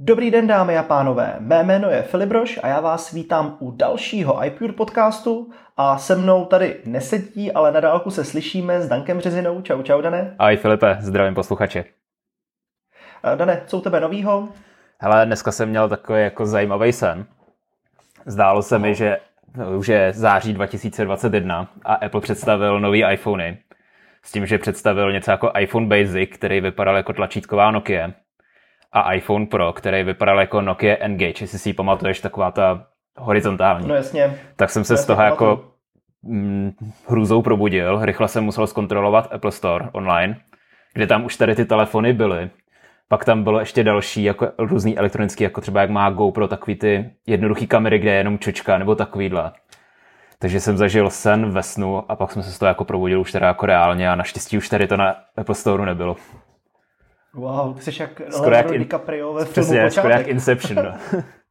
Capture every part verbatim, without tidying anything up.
Dobrý den, dámy a pánové, mé jméno je Filip Brož a já vás vítám u dalšího iPure podcastu a se mnou tady nesedí, ale na dálku se slyšíme s Dankem Březinou. Čau, čau, Dane. Ahoj Filipe, zdravím posluchače. Dane, co u tebe novýho? Hele, dneska jsem měl takový jako zajímavý sen. Zdálo se mi, že už je září dva tisíce dvacet jedna a Apple představil nový iPhony. S tím, že představil něco jako iPhone Basic, který vypadal jako tlačítková Nokia, a iPhone Pro, který vypadal jako Nokia N-Gage, jestli si ji pamatuješ, taková ta horizontální. No jasně. Tak jsem se no z toho jako hm, hrůzou probudil, rychle jsem musel zkontrolovat Apple Store online, kde tam už tady ty telefony byly. Pak tam bylo ještě další, jako různý elektronický, jako třeba jak má GoPro, takový ty jednoduchý kamery, kde je jenom čočka, nebo takovýhle. Takže jsem zažil sen ve snu a pak jsem se z toho jako probudil už teda jako reálně a naštěstí už tady to na Apple Store nebylo. Wow, ty jsi jak Leonardo DiCaprio ve filmu Přesně, Počátek. skoro jak Inception. No.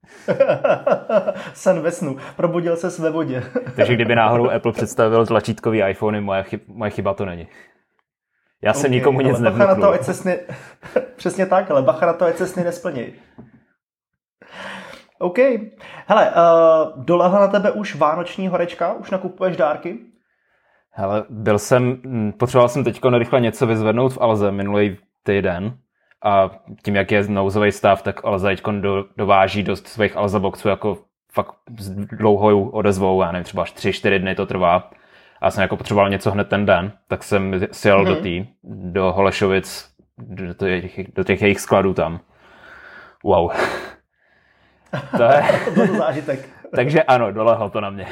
Sen ve snu, probudil ses ve vodě. Takže kdyby náhodou Apple představil tlačítkový iPhony, moje, chyb, moje chyba to není. Já jsem okay, nikomu nic nevnuknul. Sny... Přesně tak, ale bacha na to, ať se sny nesplní. OK. Hele, uh, dolehla na tebe už vánoční horečka? Už nakupuješ dárky? Hele, byl jsem, potřeboval jsem teďko rychle něco vyzvednout v Alze minulý týden a tím, jak je nouzový stav, tak Alza teďko do, dováží do svých Alza boxů jako fakt s dlouhou odezvou, já nevím, třeba až tři čtyři dny to trvá. A já jsem jako potřeboval něco hned ten den, tak jsem sjel mm-hmm. do tý, do Holešovic, do těch, do těch jejich skladů tam. Wow. To je... to byl zážitek. Takže ano, dolehlo to na mě.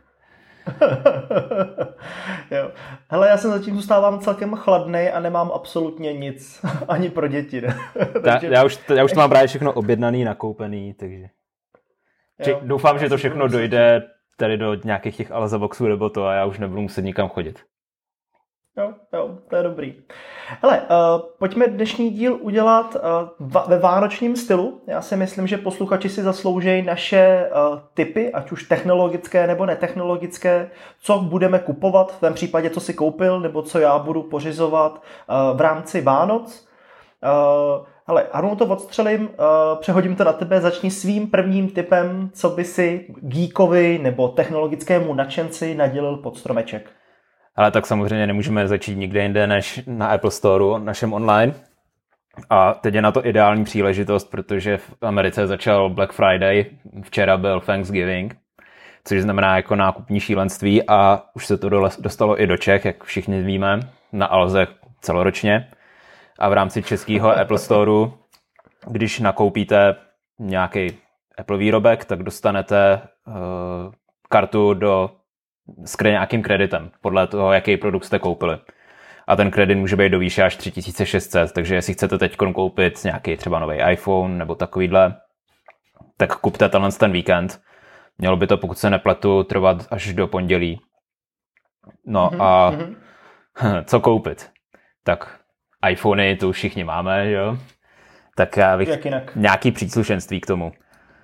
Jo. Hele, já jsem zatím zůstávám celkem chladnej a nemám absolutně nic, ani pro děti. Ne? takže... já, já, už, já už to mám právě všechno objednaný, nakoupený, takže jo, doufám, že to všechno dojde tady do nějakých těch Alza boxů nebo to a já už nebudu muset nikam chodit. Jo, jo, to je dobrý. Hele, uh, pojďme dnešní díl udělat uh, va- ve vánočním stylu. Já si myslím, že posluchači si zasloužejí naše uh, tipy, ať už technologické nebo netechnologické, co budeme kupovat, v tom případě, co si koupil, nebo co já budu pořizovat uh, v rámci Vánoc. Uh, hele, Arnu to odstřelím, uh, přehodím to na tebe, začni svým prvním tipem, co by si geekovi nebo technologickému nadšenci nadělil pod stromeček. Ale tak samozřejmě nemůžeme začít nikde jinde než na Apple Storeu, našem online. A teď je na to ideální příležitost, protože v Americe začal Black Friday, včera byl Thanksgiving, což znamená jako nákupní šílenství a už se to dostalo i do Čech, jak všichni víme, na Alze celoročně. A v rámci českého Apple Storeu, když nakoupíte nějaký Apple výrobek, tak dostanete uh, kartu do s nějakým kreditem, podle toho, jaký produkt jste koupili. A ten kredit může být do výše až tři tisíce šest set, takže jestli chcete teď koupit nějaký třeba nový iPhone nebo takovýhle, tak kupte tenhle ten víkend. Mělo by to, pokud se nepletu, trvat až do pondělí. No mm-hmm. a co koupit? Tak iPhony tu všichni máme, jo? Tak já bych nějaký příslušenství k tomu.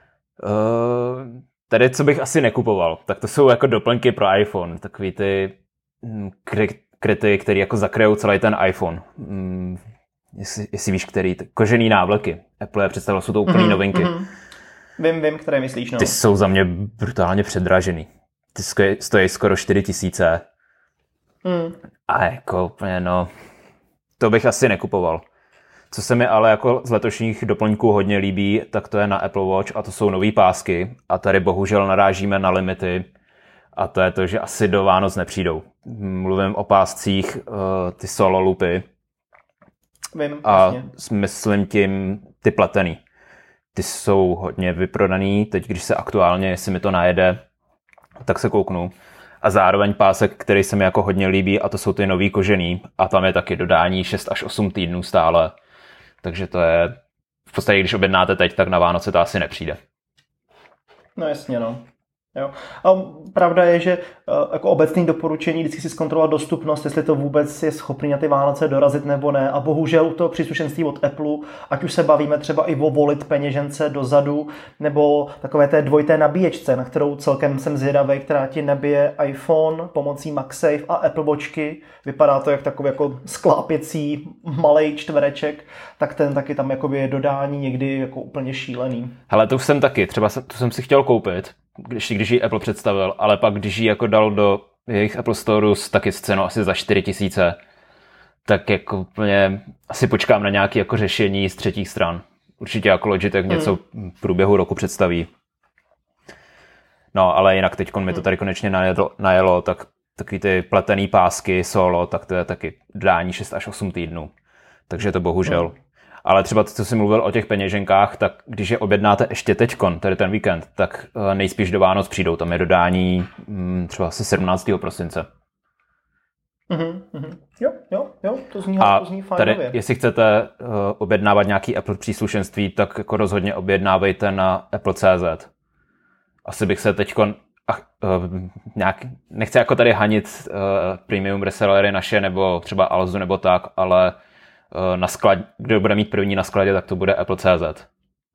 Uh, Tady, co bych asi nekupoval, tak to jsou jako doplňky pro iPhone, takový ty kry, kryty, které jako zakryjou celý ten iPhone. Mm, jestli, jestli víš, který, kožený návleky. Apple je představil, jsou to úplný mm-hmm, novinky. Mm-hmm. Vím, vím, které myslíš, no. Ty jsou za mě brutálně předražený. Ty stojí skoro čtyři tisíce. Mm. A jako úplně, no, to bych asi nekupoval. Co se mi ale jako z letošních doplňků hodně líbí, tak to je na Apple Watch a to jsou nový pásky. A tady bohužel narážíme na limity a to je to, že asi do Vánoc nepřijdou. Mluvím o páscích, ty solo loopy. Vím, a jasně. myslím tím ty pletený. Ty jsou hodně vyprodaný, teď když se aktuálně, jestli mi to najede, tak se kouknu. A zároveň pásek, který se mi jako hodně líbí, a to jsou ty nový kožený. A tam je taky dodání šest až osm týdnů stále. Takže to je, v podstatě, když objednáte teď, tak na Vánoce to asi nepřijde. No jasně, no. Jo. A pravda je, že jako obecný doporučení vždycky si zkontrolovat dostupnost, jestli to vůbec je schopný na ty Vánoce dorazit nebo ne. A bohužel to příslušenství od Apple, ať už se bavíme třeba i o volit peněžence dozadu, nebo takové té dvojité nabíječce, na kterou celkem jsem zvědavý, která ti nabije iPhone pomocí MagSafe a Apple Watchky. Vypadá to jak takový jako sklápěcí malej čtvereček, tak ten taky tam jakoby je dodání někdy jako úplně šílený. Hele, to už jsem taky, třeba jsem, to jsem si chtěl koupit, když, když ji Apple představil, ale pak když ji jako dal do jejich Apple Store taky s cenou asi za čtyři tisíce, tak jako úplně asi počkám na nějaké jako řešení z třetích stran. Určitě jako Logitech hmm. něco v průběhu roku představí. No, ale jinak teď mi to tady konečně najelo, najelo tak takový ty pletený pásky solo, tak to je taky dání šest až osm týdnů. Takže to bohužel. Hmm. Ale třeba to, co jsi mluvil o těch peněženkách, tak když je objednáte ještě teďkon, tedy ten víkend, tak nejspíš do Vánoc přijdou. Tam je dodání třeba asi sedmnáctého prosince. Mm-hmm, mm-hmm. Jo, jo, jo, to zní, a to zní fajnově. Tady, jestli chcete uh, objednávat nějaký Apple příslušenství, tak jako rozhodně objednávejte na Apple tečka cé zet. Asi bych se teďkon ach, uh, nějak, nechci jako tady hanit uh, premium resellery naše, nebo třeba Alzu nebo tak, ale uh, na sklad, kdo bude mít první na skladě, tak to bude Apple tečka cé zet.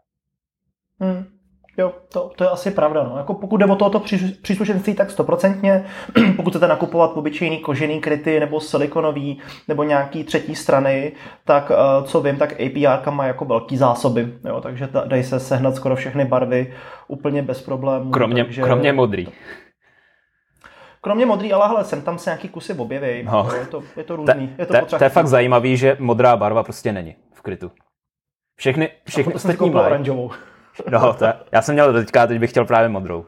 Hmm. Jo, to, to je asi pravda. No. Jako pokud jde o tohoto příslušenství, tak stoprocentně. Pokud chcete nakupovat obyčejný kožený kryty nebo silikonový nebo nějaký třetí strany, tak co vím, tak A P R má jako velký zásoby. Jo, takže dají se sehnat skoro všechny barvy úplně bez problémů. Kromě, takže... kromě modrý. Kromě modrý, ale hele, sem tam se nějaký kusy objeví. No. Je to, je to různý. Te, je to, te, to je fakt zajímavý, že modrá barva prostě není v krytu. Všechny, všechny ostatní mají. Oranžovou. No, to, já jsem měl teďka, teď bych chtěl právě modrou.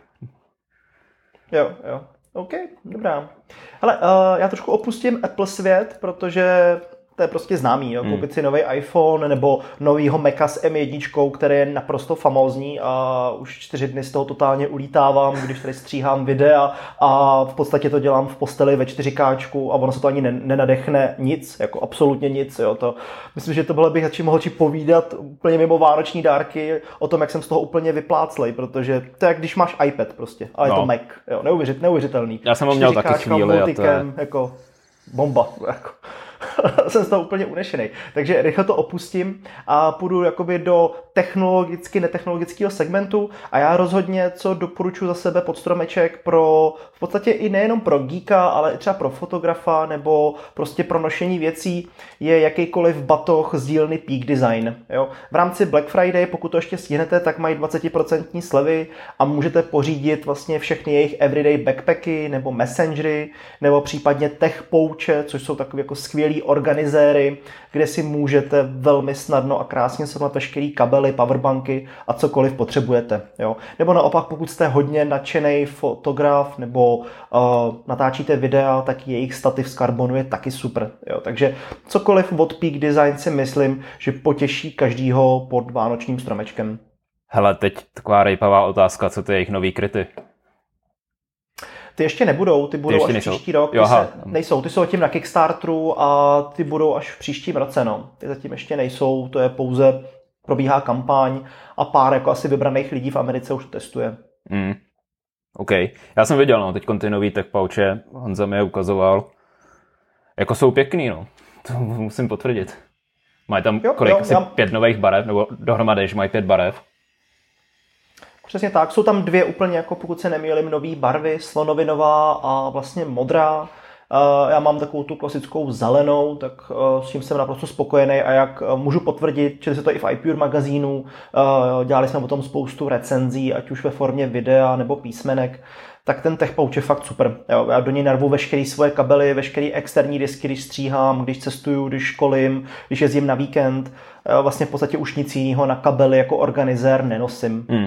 Jo, jo. OK, dobrá. Hele, uh, já trošku opustím Apple svět, protože to je prostě známý. Jo? Koupit si nový iPhone nebo novýho Maca s M jedna, který je naprosto famózní a už čtyři dny z toho totálně ulítávám, když tady stříhám videa a v podstatě to dělám v posteli ve čtyři ká a ono se to ani nenadechne nic, jako absolutně nic. Jo? To, myslím, že to bylo bych radši mohl či povídat úplně mimo vánoční dárky o tom, jak jsem z toho úplně vypláclej, protože to je jak když máš iPad prostě, ale no. Je to Mac. Jo? Neuvěřit, neuvěřitelný. Já jsem ho měl taky chvíli. A to je... jako bomba. Jako. Jsem z toho úplně unešený. Takže rychle to opustím a půjdu jakoby do technologicky netechnologického segmentu a já rozhodně, co doporučuji za sebe pod stromeček pro v podstatě i nejenom pro geeka, ale i třeba pro fotografa nebo prostě pro nošení věcí, je jakýkoliv batoh z dílny Peak Design. Jo? V rámci Black Friday, pokud to ještě stihnete, tak mají dvacet procent slevy a můžete pořídit vlastně všechny jejich everyday backpacky nebo messengery nebo případně tech pouche, což jsou takové jako skvělý organizéry, kde si můžete velmi snadno a krásně srovnat veškerý kabely, powerbanky a cokoliv potřebujete. Jo? Nebo naopak, pokud jste hodně nadšený fotograf nebo uh, natáčíte videa, tak jejich stativ z karbonu je taky super. Jo? Takže cokoliv od Peak Design si myslím, že potěší každýho pod vánočním stromečkem. Hele, teď taková rejpavá otázka, co ty jejich nový kryty? Ty ještě nebudou, ty budou ty až příští rok, ty jo, se, nejsou, ty jsou tím na Kickstarteru a ty budou až v příštím roce, no. Ty zatím ještě nejsou, to je pouze, probíhá kampaň a pár jako asi vybraných lidí v Americe už to testuje. Mm. OK, já jsem viděl, no, teď ty nový tech pouche, Honza mi je ukazoval, jako jsou pěkný, no, to musím potvrdit. Mají tam jo, kolik, jo, asi já... pět nových barev, nebo dohromady, že mají pět barev. Přesně tak, jsou tam dvě úplně, jako pokud se nemýlím, nový barvy, slonovinová a vlastně modrá. Já mám takovou tu klasickou zelenou, tak s tím jsem naprosto spokojený a jak můžu potvrdit, čili se to i v iPure magazínu, dělali jsme o tom spoustu recenzí, ať už ve formě videa nebo písmenek, tak ten tech pouch je fakt super. Jo, já do něj narvu veškeré svoje kabely, veškeré externí disky, když stříhám, když cestuju, když školím, když jezdím na víkend. Vlastně v podstatě už nic jiného na kabely jako organizér nenosím. Hmm.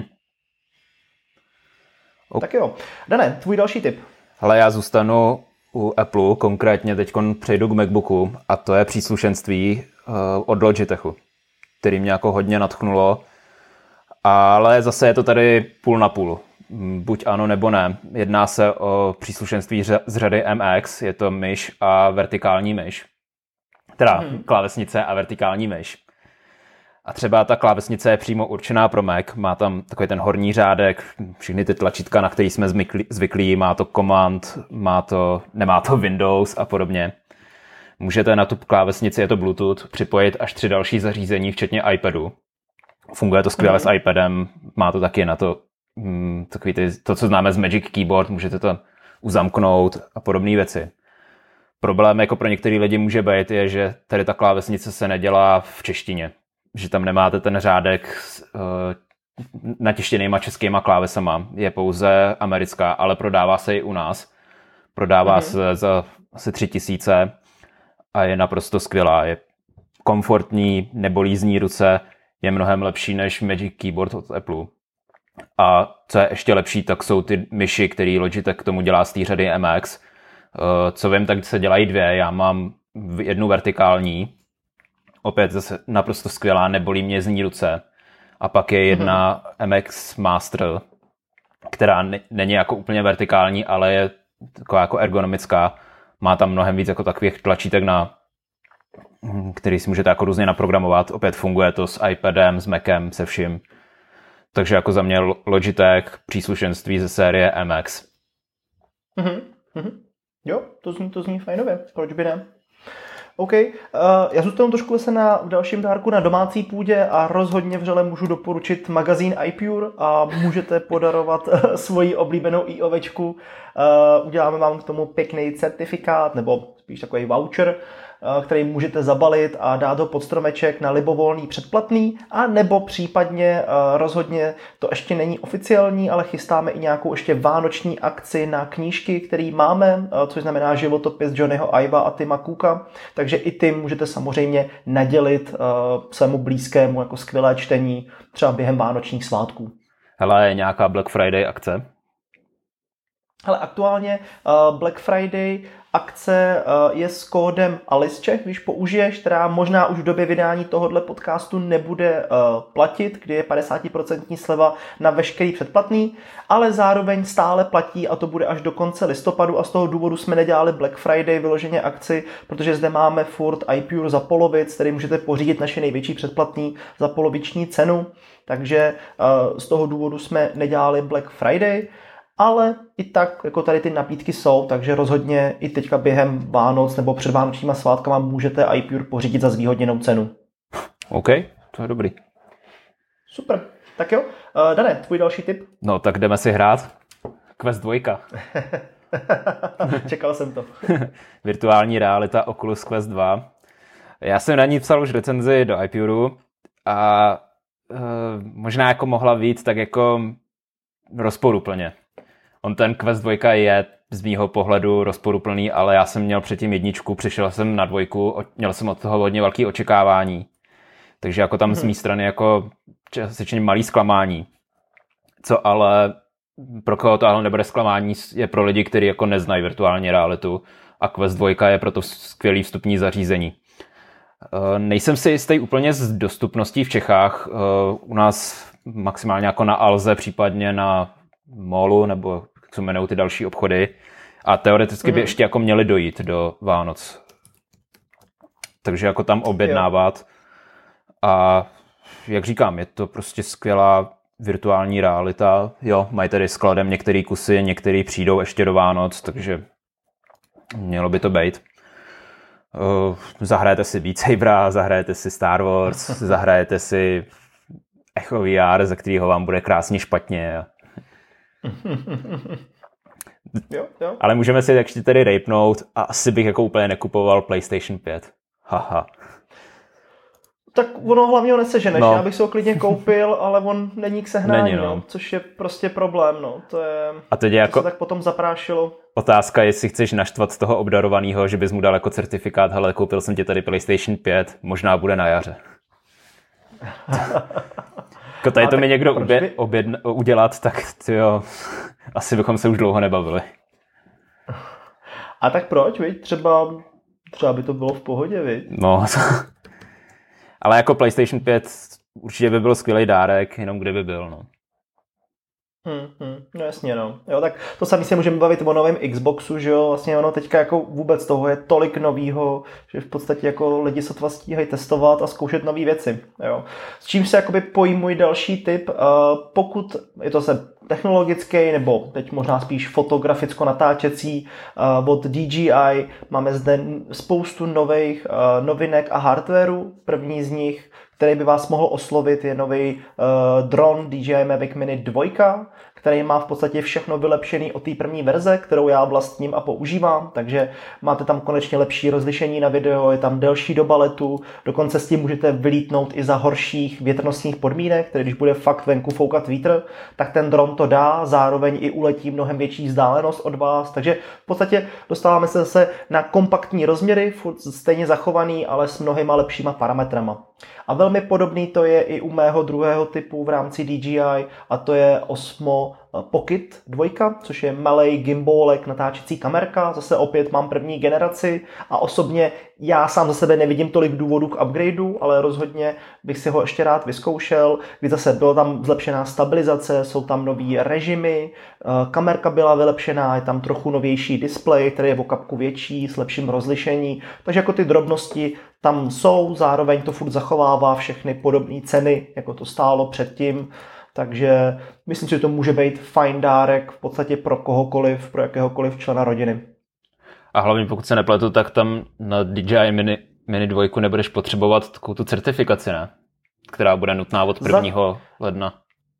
Okay. Tak jo. Dane, tvůj další tip. Hele, já zůstanu u Apple, konkrétně teď přejdu k MacBooku a to je příslušenství uh, od Logitechu, který mě jako hodně nadchnulo, ale zase je to tady půl na půl. Buď ano, nebo ne. Jedná se o příslušenství z řady M X, je to myš a vertikální myš. Teda hmm. klávesnice a vertikální myš. A třeba ta klávesnice je přímo určená pro Mac, má tam takový ten horní řádek, všechny ty tlačítka, na který jsme zvyklí, zvyklí, má to Command, má to, nemá to Windows a podobně. Můžete na tu klávesnici, je to Bluetooth, připojit až tři další zařízení, včetně iPadu. Funguje to skvěle mm. s iPadem, má to taky na to, hm, takový ty, to, co známe z Magic Keyboard, můžete to uzamknout a podobné věci. Problém jako pro některé lidi může být, je, že tady ta klávesnice se nedělá v češtině. Že tam nemáte ten řádek uh, natištěnýma českýma klávesama. Je pouze americká, ale prodává se i u nás. Prodává mm-hmm. se za asi tři tisíce a je naprosto skvělá. Je komfortní, nebolí z ní ruce, je mnohem lepší než Magic Keyboard od Apple. A co je ještě lepší, tak jsou ty myši, který Logitech k tomu dělá z té řady M X. Uh, co vím, tak se dělají dvě. Já mám jednu vertikální, opět zase naprosto skvělá, nebolí mě z ní ruce. A pak je jedna mm-hmm. M X Master, která n- není jako úplně vertikální, ale je taková jako ergonomická. Má tam mnohem víc jako takových tlačítek, na který si můžete jako různě naprogramovat. Opět funguje to s iPadem, s Macem, se vším. Takže jako za mě Logitech příslušenství ze série M X. Mm-hmm. Jo, to zní, to zní fajnově. Proč by ne? OK, uh, já zůstanu trošku zase na, v dalším dárku na domácí půdě a rozhodně vřele můžu doporučit magazín iPure a můžete podarovat uh, svoji oblíbenou iOVčku. Uh, uděláme vám k tomu pěkný certifikát nebo spíš takový voucher, uh, který můžete zabalit a dát ho pod stromeček na libovolný předplatný, a nebo případně uh, rozhodně to ještě není oficiální, ale chystáme i nějakou ještě vánoční akci na knížky, který máme, uh, což znamená životopis Johnnyho Iva a Tima Cooka, takže i ty můžete samozřejmě nadělit uh, svému blízkému jako skvělé čtení třeba během vánočních svátků. Hele, je nějaká Black Friday akce? Hele, aktuálně uh, Black Friday akce uh, je s kódem ALISČECH, když použiješ, která možná už v době vydání tohohle podcastu nebude uh, platit, kdy je padesát procent sleva na veškerý předplatný, ale zároveň stále platí a to bude až do konce listopadu a z toho důvodu jsme nedělali Black Friday vyloženě akci, protože zde máme furt iPure za polovic, který můžete pořídit naše největší předplatný za poloviční cenu, takže uh, z toho důvodu jsme nedělali Black Friday. Ale i tak, jako tady ty nabídky jsou, takže rozhodně i teďka během Vánoc nebo před vánočníma svátkama můžete iPure pořídit za zvýhodněnou cenu. OK, to je dobrý. Super, tak jo. Uh, Dane, tvůj další tip? No, tak jdeme si hrát. Quest dva. Čekal jsem to. Virtuální realita Oculus Quest dva. Já jsem na ní psal už recenzi do iPureu a uh, možná jako mohla víc, tak jako rozporuplně. On ten Quest dva je z mýho pohledu rozporuplný, ale já jsem měl předtím jedničku, přišel jsem na dvojku, měl jsem od toho hodně velké očekávání. Takže jako tam hmm. z mé strany jako částečně malý zklamání. Co ale pro koho to ale nebude zklamání, je pro lidi, kteří jako neznají virtuální realitu a Quest dva je proto skvělý vstupní zařízení. Nejsem si jistý úplně s dostupností v Čechách. U nás maximálně jako na Alze, případně na Molu, nebo jak se jmenují ty další obchody. A teoreticky by mm. ještě jako měli dojít do Vánoc. Takže jako tam objednávat. A jak říkám, je to prostě skvělá virtuální realita. Jo, mají tady skladem některé kusy, některé přijdou ještě do Vánoc, takže mělo by to být. Uh, zahrajete si Beat Sabera, zahrajete si Star Wars, zahrajete si Echo V R, ze kterého vám bude krásně špatně. Jo, jo. Ale můžeme si ještě tady rejpnout a asi bych jako úplně nekupoval PlayStation pět. Haha. Tak ono hlavně ho neseženeš, no. Já bych si ho klidně koupil, ale on není k sehnání, není, no. No, což je prostě problém, no. To je, a teď je jako to se tak potom zaprášilo. Otázka, jestli chceš naštvat z toho obdarovaného, že bys mu dal jako certifikát, hele, koupil jsem ti tady PlayStation pět, možná bude na jaře. Jako tady to mi někdo obě, by... objedn, udělat, tak tyjo, asi bychom se už dlouho nebavili. A tak proč, viď? Třeba, třeba by to bylo v pohodě, viď? No, ale jako PlayStation pět určitě by byl skvělý dárek, jenom kde by byl, no. Hmm, hmm, no jasně, no. Jo, tak to sami se můžeme bavit o novém Xboxu, že jo, vlastně ono teďka jako vůbec toho je tolik novýho, že v podstatě jako lidi sotva stíhají testovat a zkoušet nové věci, jo. S čím se jakoby pojí můj další tip, uh, pokud je to se technologický, nebo teď možná spíš fotograficko-natáčecí uh, od D J I, máme zde spoustu nových uh, novinek a hardwareu, první z nich, který by vás mohl oslovit, je nový uh, dron D J I Mavic Mini dva, který má v podstatě všechno vylepšený od té první verze, kterou já vlastním a používám, takže máte tam konečně lepší rozlišení na video, je tam delší doba letu, dokonce s tím můžete vylítnout i za horších větrnostních podmínek, tedy když bude fakt venku foukat vítr, tak ten dron to dá, zároveň i uletí mnohem větší vzdálenost od vás, takže v podstatě dostáváme se zase na kompaktní rozměry, furt stejně zachovaný, ale s mnohýma lepšíma parametrama. A velmi podobný to je i u mého druhého typu v rámci D J I a to je Osmo Pocket dva, což je malej gimbalek natáčecí kamerka. Zase opět mám první generaci a osobně já sám za sebe nevidím tolik důvodů k upgradeu, ale rozhodně bych si ho ještě rád vyzkoušel, kdy zase byla tam zlepšená stabilizace, jsou tam nový režimy, kamerka byla vylepšená, je tam trochu novější displej, který je o kapku větší, s lepším rozlišení, takže jako ty drobnosti tam jsou, zároveň to furt zachovává všechny podobné ceny, jako to stálo předtím. Takže myslím si, že to může být fajn dárek v podstatě pro kohokoliv, pro jakéhokoliv člena rodiny. A hlavně pokud se nepletu, tak tam na D J I Mini, Mini dva nebudeš potřebovat takovou tu certifikaci, ne? Která bude nutná od prvního Za... ledna.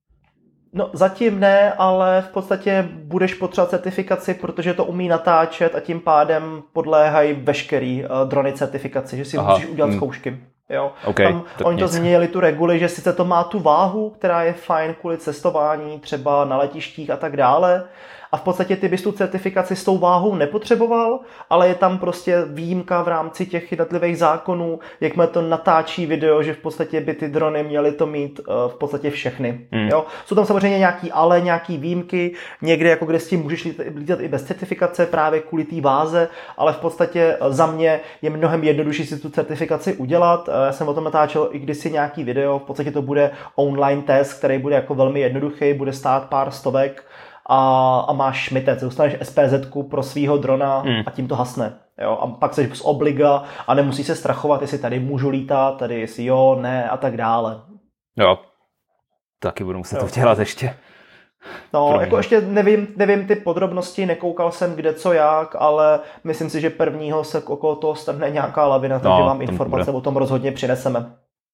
No zatím ne, ale v podstatě budeš potřebovat certifikaci, protože to umí natáčet a tím pádem podléhají veškerý uh, drony certifikaci, že si Aha. musíš udělat zkoušky. Jo. Okay, Tam oni to změnili tu reguli, že sice to má tu váhu, která je fajn kvůli cestování, třeba na letištích a tak dále. A v podstatě ty bys tu certifikaci s tou váhou nepotřeboval, ale je tam prostě výjimka v rámci těch jednotlivých zákonů, jakmile to natáčí video, že v podstatě by ty drony měly to mít uh, v podstatě všechny. Mm. Jo? Jsou tam samozřejmě nějaký ale, nějaký výjimky, někde jako kde s tím můžeš lítat i bez certifikace právě kvůli té váze, ale v podstatě za mě je mnohem jednodušší si tu certifikaci udělat. Já jsem o tom natáčel i kdysi nějaký video, v podstatě to bude online test, který bude jako velmi jednoduchý, bude stát pár stovek, A, a máš šmitec, dostaneš S P Z pro svýho drona hmm. a tím to hasne. Jo? A pak seš z obliga a nemusíš se strachovat, jestli tady můžu lítat, tady jestli jo, ne a tak dále. Jo, taky budu muset jo. to dělat ještě. No, První. jako ještě nevím, nevím ty podrobnosti, nekoukal jsem kde co jak, ale myslím si, že prvního se okolo toho strhne nějaká lavina, takže no, vám informace bude. O tom rozhodně přineseme.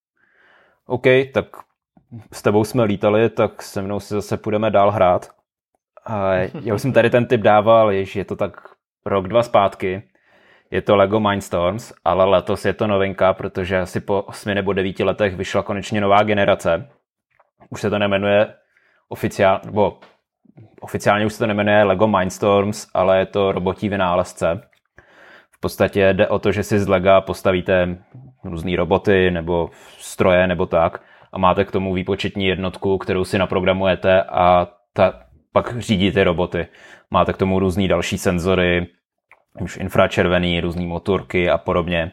OK, tak s tebou jsme lítali, tak se mnou si zase půjdeme dál hrát. A já už jsem tady ten tip dával, jež je to tak rok, dva zpátky. Je to Lego Mindstorms, ale letos je to novinka, protože asi po osmi nebo devíti letech vyšla konečně nová generace. Už se to nemenuje oficiálně, nebo oficiálně už se to nemenuje Lego Mindstorms, ale je to robotí vynálezce. V podstatě jde o to, že si z Lega postavíte různý roboty nebo stroje nebo tak a máte k tomu výpočetní jednotku, kterou si naprogramujete a ta pak řídí ty roboty. Máte k tomu různý další senzory, už infračervený, různý motorky a podobně.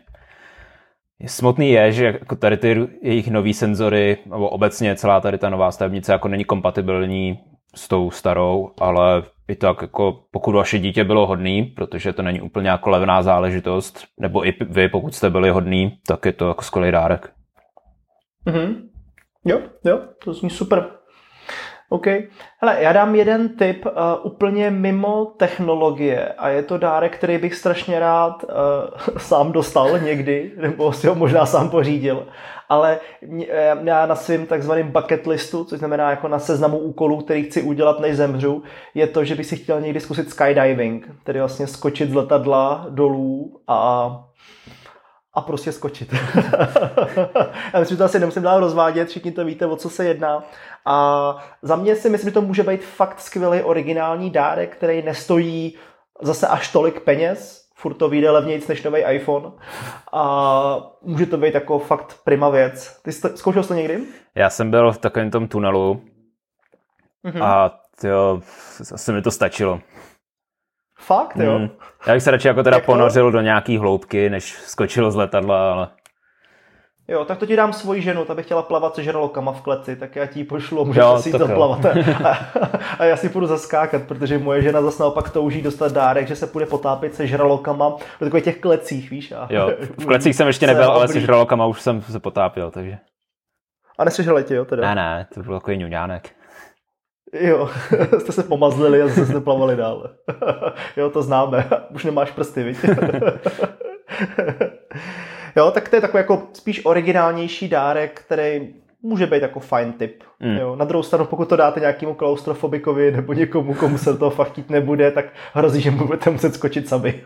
Smutný je, že jako tady ty jejich nový senzory, nebo obecně celá tady ta nová stavebnice jako není kompatibilní s tou starou, ale i tak jako pokud vaše dítě bylo hodný, protože to není úplně jako levná záležitost, nebo i vy, pokud jste byli hodný, tak je to jako skvělý dárek. Mhm. Jo, jo, to zní super. OK. Hele, já dám jeden tip uh, úplně mimo technologie a je to dárek, který bych strašně rád uh, sám dostal někdy, nebo si ho možná sám pořídil, ale já na svém takzvaném bucket listu, což znamená jako na seznamu úkolů, který chci udělat, než zemřu, je to, že bych si chtěl někdy zkusit skydiving, tedy vlastně skočit z letadla dolů a a prostě skočit. Já myslím, že to asi nemusím dál rozvádět, všichni to víte, o co se jedná. A za mě si myslím, že to může být fakt skvělý originální dárek, který nestojí zase až tolik peněz, furt to vyjde levnějc než nový iPhone. A může to být jako fakt prima věc. Ty jsi to, zkoušel jsi to někdy? Já jsem byl v takovém tom tunelu mm-hmm. a tyjo, asi mi to stačilo. Fakt, jo? Hmm. Já bych se radši jako teda ponořil do nějaký hloubky, než skočil z letadla, ale... Jo, tak to ti dám svoji ženu, ta by chtěla plavat se žralokama v kleci, tak já ti ji pošlu a můžete si jít zaplavat. A, a já si půjdu zaskákat, protože moje žena zase naopak touží dostat dárek, že se půjde potápět se žralokama do takových těch klecích, víš. A jo, v klecích jsem ještě nebyl, ale se žralokama už jsem se potápěl, takže. A nesežrali tě, jo, teda? Ne, ne, to byl takový ňuňánek. Jo, jste se pomazlili a zase jste plavali dál. Jo, to známe, už nemáš prsty, viď? Jo, tak to je takový jako spíš originálnější dárek, který může být jako fajn tip. Mm. Jo, na druhou stranu, pokud to dáte nějakému klaustrofobikovi nebo někomu, komu se do toho fakt chtít nebude, tak hrozí, že mu budete muset skočit sami.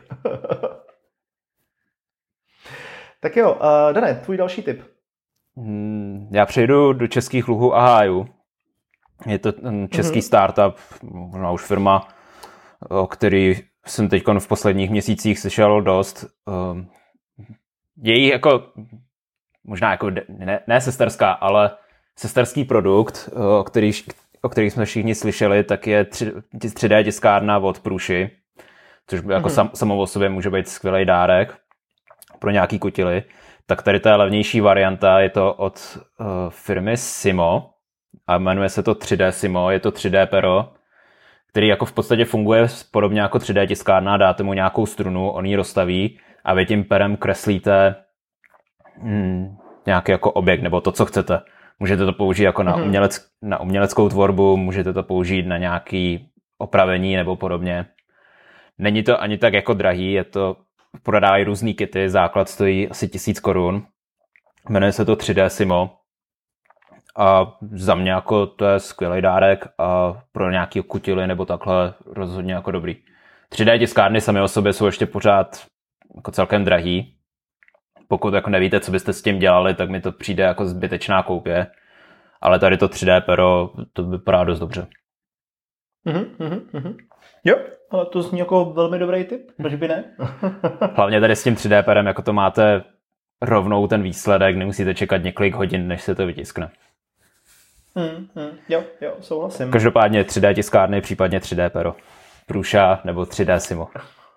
Tak jo, uh, Dané, tvůj další tip. Hmm, já přejdu do českých luhů a hájů. Je to český mm-hmm. startup, možná už firma, o který jsem teď v posledních měsících slyšel dost. Její jako, možná jako ne, ne sesterská, ale sesterský produkt, o který, o který jsme všichni slyšeli, tak je tři dé tiskárna od Prushi, což jako mm-hmm. sam, samo o sobě může být skvělý dárek pro nějaký kutily. Tak tady ta levnější varianta je to od uh, firmy Simo a jmenuje se to tři dé Simo, je to tři dé pero, který jako v podstatě funguje podobně jako tři dé tiskárna, dáte mu nějakou strunu, on ji rozstaví a vy tím perem kreslíte hmm, nějaký jako objekt nebo to, co chcete. Můžete to použít jako na, umělec, na uměleckou tvorbu, můžete to použít na nějaké opravení nebo podobně. Není to ani tak jako drahý, je to, prodávají různý kity, základ stojí asi tisíc korun. Jmenuje se to tři dé Simo. A za mě jako to je skvělý dárek a pro nějaký kutily nebo takhle rozhodně jako dobrý. tři dé tiskárny sami o sobě jsou ještě pořád jako celkem drahý. Pokud jako nevíte, co byste s tím dělali, tak mi to přijde jako zbytečná koupě. Ale tady to tři dé pero, to vypadá dost dobře. Mm-hmm, mm-hmm. Jo, ale to zní jako velmi dobrý tip, proč by ne? Hlavně tady s tím tři dé perem, jako to máte rovnou ten výsledek, nemusíte čekat několik hodin, než se to vytiskne. Mm, mm, jo, jo, souhlasím. Každopádně tři dé tiskárny, případně tři dé pero. Prusha nebo tři dé Simo.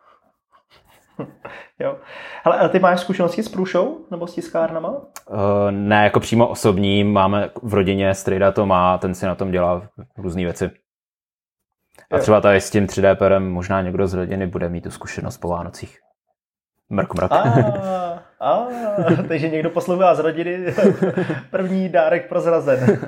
Jo. Hele, ale ty máš zkušenosti s Prushou nebo s tiskárnama? Uh, ne, jako přímo osobní. Máme v rodině, strejda to má, ten si na tom dělá různý věci. A jo. Třeba tady s tím tři dé perem možná někdo z rodiny bude mít tu zkušenost po Vánocích. Mrk, mrk. A, a, takže někdo poslouchá z rodiny. První dárek prozrazen.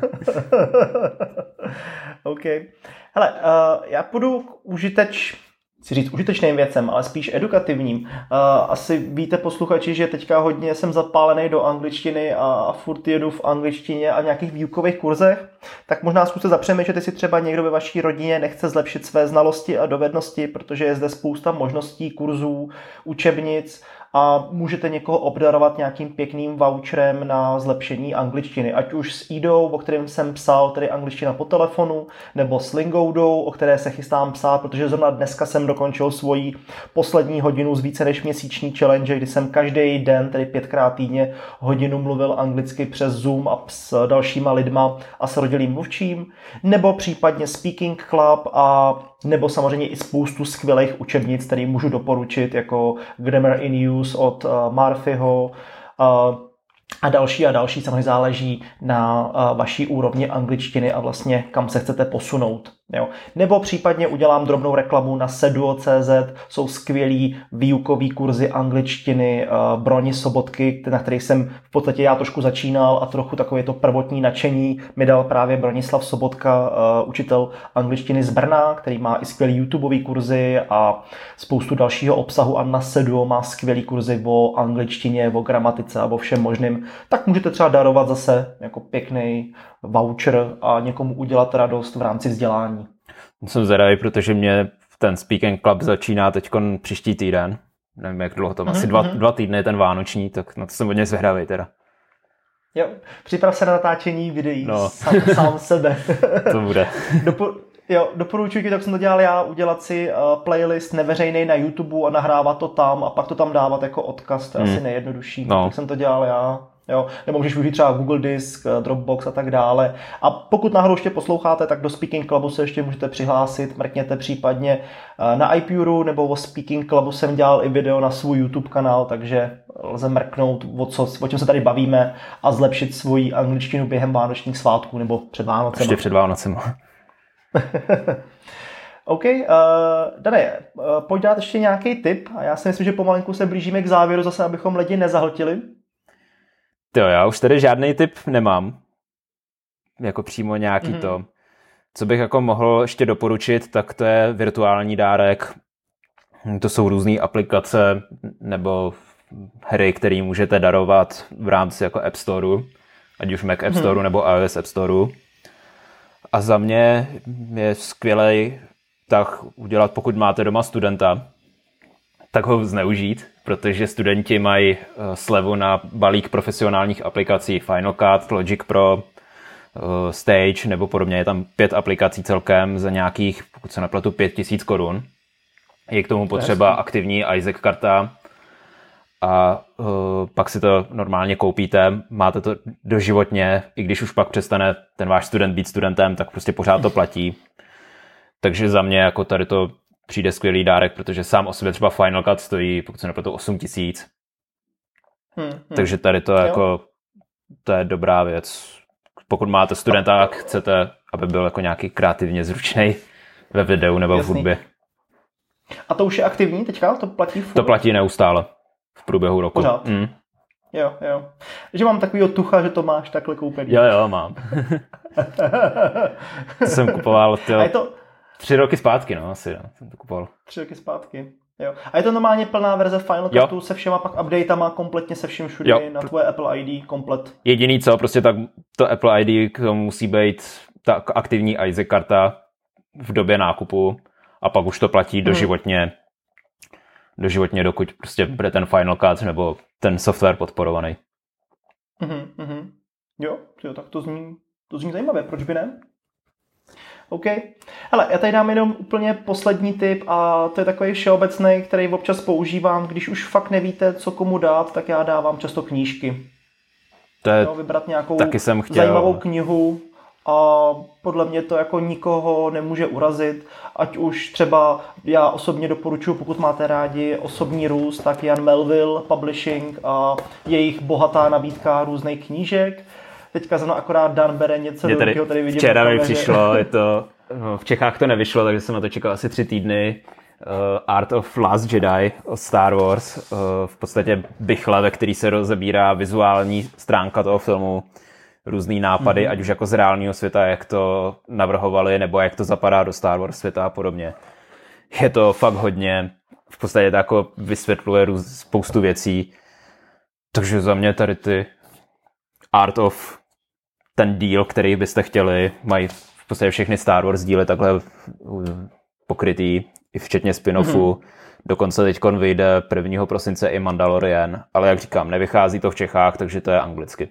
OK. Hele, uh, já půjdu k užiteč... chci říct užitečným věcem, ale spíš edukativním. Uh, asi víte, posluchači, že teďka hodně jsem zapálený do angličtiny a, a furt jedu v angličtině a v nějakých výukových kurzech, tak možná zkuste zapřemýšlet, jestli třeba někdo ve vaší rodině nechce zlepšit své znalosti a dovednosti, protože je zde spousta možností, kurzů, učebnic a můžete někoho obdarovat nějakým pěkným voucherem na zlepšení angličtiny. Ať už s Idou, o kterém jsem psal, tedy angličtina po telefonu, nebo s Lingoudou, o které se chystám psát, protože zrovna dneska jsem dokončil svoji poslední hodinu z více než měsíční challenge, kdy jsem každý den, tedy pětkrát týdně, hodinu mluvil anglicky přes Zoom a s dalšíma lidma a s rodilým mluvčím, nebo případně Speaking Club a nebo samozřejmě i spoustu skvělých učebnic, které můžu doporučit, jako Grammar in Use od uh, Murphyho uh, a další a další. Samozřejmě záleží na uh, vaší úrovni angličtiny a vlastně kam se chcete posunout. Jo. Nebo případně udělám drobnou reklamu na seduo tečka cé zet, jsou skvělý výukový kurzy angličtiny uh, Broni Sobotky, na kterých jsem v podstatě já trošku začínal a trochu takové to prvotní nadšení mi dal právě Bronislav Sobotka, uh, učitel angličtiny z Brna, který má i skvělý YouTubeový kurzy a spoustu dalšího obsahu a na seduo má skvělý kurzy o angličtině, o gramatice a o všem možným. Tak můžete třeba darovat zase jako pěkný voucher a někomu udělat radost v rámci vzdělání. Jsem zvědavý, protože mě ten Speaking Club začíná teď příští týden. Nevím, jak dlouho to má. Asi dva, dva týdny je ten vánoční, tak na to jsem hodně zvědavý teda. Jo, připrav se na natáčení videí no. sám, sám sebe. To bude. Dopo, jo, doporučuji ti, tak jsem to dělal já, udělat si uh, playlist neveřejný na YouTube a nahrávat to tam a pak to tam dávat jako odkaz, to je hmm. asi nejjednodušší. No. Tak jsem to dělal já. Jo? Nebo můžeš využít třeba Google Disk, Dropbox a tak dále. A pokud náhodou ještě posloucháte, tak do Speaking Clubu se ještě můžete přihlásit, mrkněte případně na iPuru, nebo o Speaking Clubu jsem dělal i video na svůj YouTube kanál, takže lze mrknout, o, co, o čem se tady bavíme a zlepšit svoji angličtinu během vánočních svátků nebo před Vánocem. Ještě před Vánocem. OK, uh, Dane, uh, pojď dát ještě nějaký tip a já si myslím, že pomalinku se blížíme k závěru zase, abychom lidi nezahltili. Jo, já už tady žádný tip nemám. Jako přímo nějaký mm-hmm. to. Co bych jako mohl ještě doporučit, tak to je virtuální dárek. To jsou různé aplikace nebo hry, které můžete darovat v rámci jako App Storeu, ať už Mac App Storeu mm-hmm. nebo iOS App Storeu. A za mě je skvělej tak udělat, pokud máte doma studenta, tak ho zneužít, protože studenti mají slevu na balík profesionálních aplikací Final Cut, Logic Pro, Stage nebo podobně. Je tam pět aplikací celkem za nějakých, pokud se nepletu, pět tisíc korun. Je k tomu potřeba aktivní Isaac karta a uh, pak si to normálně koupíte, máte to doživotně, i když už pak přestane ten váš student být studentem, tak prostě pořád to platí. Takže za mě jako tady to přijde skvělý dárek, protože sám o sobě třeba Final Cut stojí, pokud se nepletu, osm tisíc. Hmm, hmm. Takže tady to, jako, to je dobrá věc. Pokud máte studenta a chcete, aby byl jako nějaký kreativně zručný ve videu nebo Jasný. v hudbě. A to už je aktivní teďka? To platí furt? To platí neustále v průběhu roku. Pořád. Mm. Jo, jo. Že mám takovýho tucha, že to máš takhle koupený. Jo, jo, mám. To jsem kupoval tyjo, to... tři roky zpátky, no asi. No, jsem to kupoval. Tři roky zpátky, jo. A je to normálně plná verze Final Cutu se všema pak updatama, kompletně se vším všude jo. na tvoje Apple I D, komplet. Jediný co, prostě tak to Apple I D k tomu musí být ta aktivní Isaac karta v době nákupu a pak už to platí doživotně. Hmm. doživotně, dokud prostě bude ten Final Cut nebo ten software podporovaný. Mm-hmm, mm-hmm. Jo, jo, tak to zní, to zní zajímavě, proč by ne? OK. Hele, já tady dám jenom úplně poslední tip a to je takový všeobecný, který občas používám, když už fakt nevíte, co komu dát, tak já dávám často knížky. To je, no, vybrat nějakou taky jsem chtěl. zajímavou knihu a podle mě to jako nikoho nemůže urazit, ať už třeba já osobně doporučuji, pokud máte rádi osobní růst, tak Jan Melville Publishing a jejich bohatá nabídka různých knížek. Teďka zrovna akorát Dan bere něco, do jakého tady vidím. Včera mi přišlo, je to, no, v Čechách to nevyšlo, takže jsem na to čekal asi tři týdny. Uh, Art of Last Jedi od Star Wars, uh, v podstatě bychle, ve který se rozebírá vizuální stránka toho filmu, různý nápady, mm-hmm. ať už jako z reálného světa, jak to navrhovali, nebo jak to zapadá do Star Wars světa a podobně. Je to fakt hodně, v podstatě to jako vysvětluje růz, spoustu věcí, takže za mě tady ty Art of, ten díl, který byste chtěli, mají v podstatě všechny Star Wars díly takhle pokrytý, i včetně spin-offu. Mm-hmm. Dokonce teďkon vyjde prvního prosince i Mandalorian, ale jak říkám, nevychází to v Čechách, takže to je anglicky.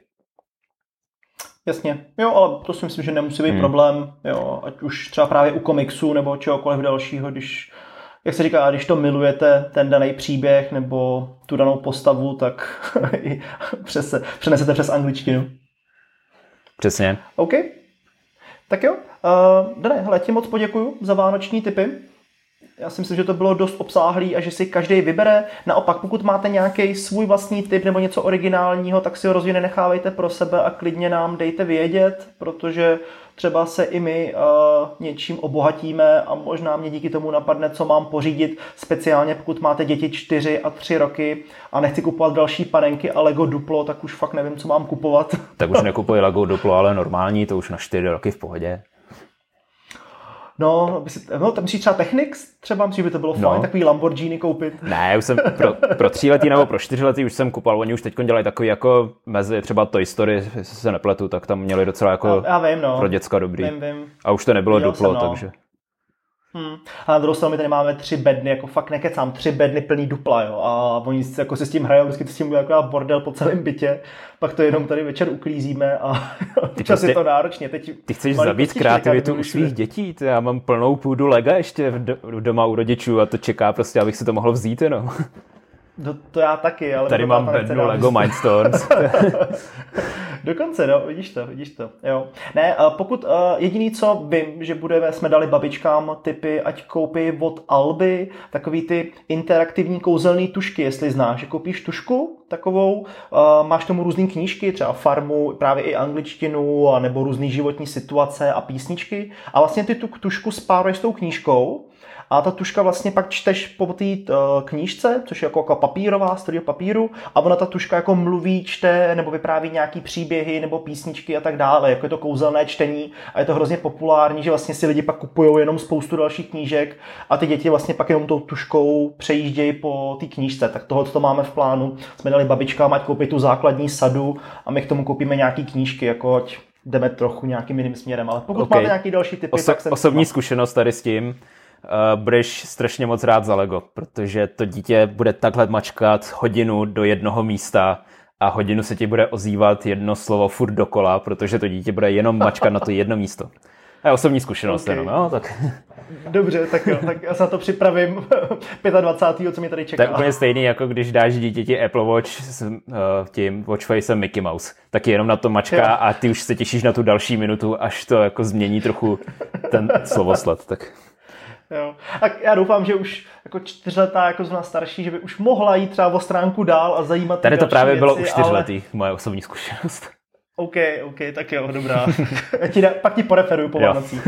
Jasně, jo, ale to si myslím, že nemusí být hmm. problém, jo, ať už třeba právě u komiksu nebo čehokoliv dalšího, když, jak se říká, když to milujete, ten daný příběh nebo tu danou postavu, tak přes, přenesete přes angličtinu. Přesně. OK. Tak jo, uh, Dane, hele, ti moc poděkuju za vánoční tipy. Já si myslím, že to bylo dost obsáhlý a že si každý vybere. Naopak, pokud máte nějaký svůj vlastní tip nebo něco originálního, tak si ho rozhodně nenechávejte pro sebe a klidně nám dejte vědět, protože třeba se i my uh, něčím obohatíme a možná mě díky tomu napadne, co mám pořídit, speciálně pokud máte děti čtyři a tři roky a nechci kupovat další panenky a Lego Duplo, tak už fakt nevím, co mám kupovat. Tak už nekupuji Lego Duplo, ale normální, to už na čtyři roky v pohodě. No, no tam myslíš třeba Technics? Třeba myslím, že by to bylo no. fajn, takový Lamborghini koupit. Ne, už jsem pro, pro tříletý nebo pro čtyřletý už jsem kupoval, oni už teď dělají takový jako mezi třeba Toy Story, jestli se nepletu, tak tam měli docela jako já, já vím, no. pro děcka dobrý. Vím, vím. A už to nebylo Viděl Duplo, jsem, no. takže... Hmm. A na druhou stranu my tady máme tři bedny, jako fakt nekecám, tři bedny plný dupla, jo, a oni jako se s tím hrajou, vždycky to s tím bude jako bordel po celém bytě, pak to jenom tady večer uklízíme a čas je to náročně. Teď ty chceš zabít kreativitu u svých dětí, to já mám plnou půdu Lega ještě v doma u rodičů a to čeká prostě, abych si to mohl vzít, no. To, to já taky, ale... Tady mám bednu Lego Mindstorms. Dokonce, no, vidíš to, vidíš to, jo. Ne, pokud uh, jediný, co vím, že budeme, jsme dali babičkám tipy, ať koupí od Alby takový ty interaktivní kouzelný tušky, jestli znáš, že koupíš tušku takovou, uh, máš tomu různý knížky, třeba farmu, právě i angličtinu, a nebo různý životní situace a písničky a vlastně ty tu tušku spáruješ s tou knížkou. A ta tuška vlastně pak čteš po té uh, knížce, což je jako, jako papírová, z toho papíru, a ona ta tuška jako mluví, čte, nebo vypráví nějaký příběhy, nebo písničky a tak dále. Jako je to kouzelné čtení a je to hrozně populární, že vlastně si lidi pak kupujou jenom spoustu dalších knížek a ty děti vlastně pak jenom tou tuškou přejíždějí po té knížce. Tak tohle to máme v plánu. Jsme dali babičkám, ať koupí tu základní sadu a my k tomu koupíme nějaký knížky, jako ať jdeme trochu nějakým jiným směrem. Ale pokud okay. máte nějaký další typy, Oso- tak se... Osobní zkušenost tady s tím. Uh, budeš strašně moc rád za Lego, protože to dítě bude takhle mačkat hodinu do jednoho místa a hodinu se ti bude ozývat jedno slovo furt dokola, protože to dítě bude jenom mačkat na to jedno místo. A je osobní zkušenost okay. jenom, jo? Tak. Dobře, tak jo, tak já se na to připravím dvacátého pátého co mě tady čeká. To je úplně stejný, jako když dáš dítěti Apple Watch s uh, tím Watchfacem Mickey Mouse. Taky jenom na to mačká jo. A ty už se těšíš na tu další minutu, až to jako změní trochu ten slovosled. Tak... Jo. A já doufám, že už jako čtyřletá, jako z nás starší, že by už mohla jít třeba o stránku dál a zajímat tady to právě věci, bylo už čtyřletý, ale... moje osobní zkušenost. OK, OK, tak jo, dobrá. ti da, pak ti poreferuju po Vánocích.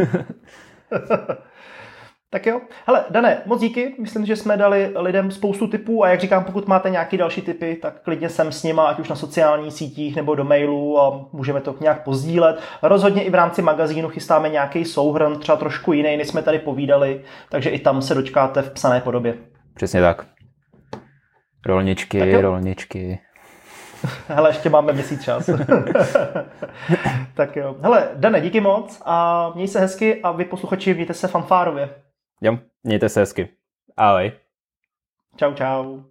Tak jo. Hele, Dané, moc díky. Myslím, že jsme dali lidem spoustu tipů a jak říkám, pokud máte nějaké další tipy, tak klidně sem s nima, ať už na sociálních sítích nebo do mailu a můžeme to nějak pozdílet. Rozhodně i v rámci magazínu chystáme nějaký souhrn, třeba trošku jiný, než jsme tady povídali, takže i tam se dočkáte v psané podobě. Přesně tak. Rolničky, rolničky. Hele, ještě máme měsíc čas. Tak jo. Hele, Dane, díky moc a měj se hezky a vy posluchači mějte se fanfárově. Jo, mějte se hezky. Ahoj. Čau, čau.